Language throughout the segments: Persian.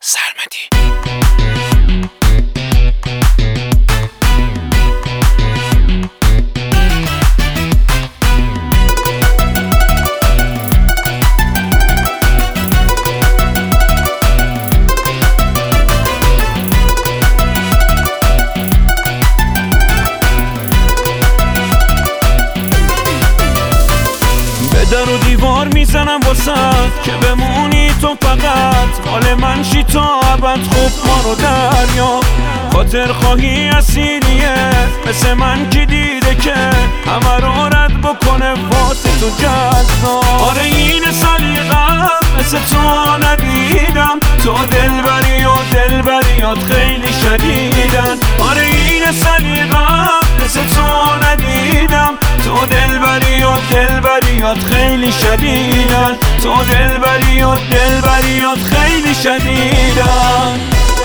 سرمدی. در و دیوار میزنم واسد که بمونی تو فقط مال من شی تا ابد. خوب ما رو دریا خاطر خواهی اسیریه مثل من کی دیده که همه رو رد بکنه واسه تو جذاب. آره این سلیقم مثل تو ندیدم، تو دلبری و دلبریات خیلی شدیدن. آره این سلیقم مثل تو ندیدم، تو دلبری و دلبریات خیلی شدیدن. تو دلبری و دلبریات خیلی شدیدن.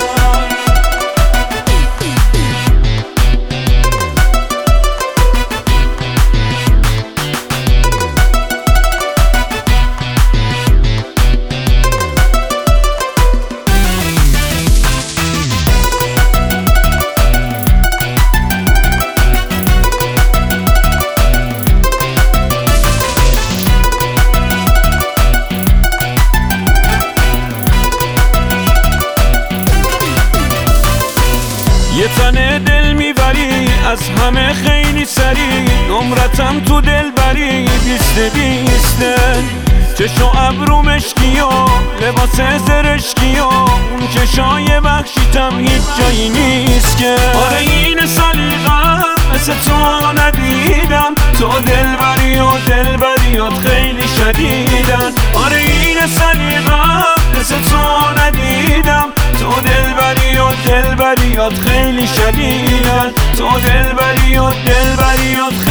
یه تنه دل میبری از همه خیلی سری، نمرتم تو دل بری 20 چشم و ابرو مشکی و لباس زرشکی و اون چشای وحشیتم هیچ جایی نیست که. آره این سلیقم مثل تو ندیدم، تو دلبری و دلبریات خیلی شدیدن. آره این سلیقم مثل تو ندیدم، تو دلبری و دلبریات خیلی شدیدن. تو دلبری و دلبریات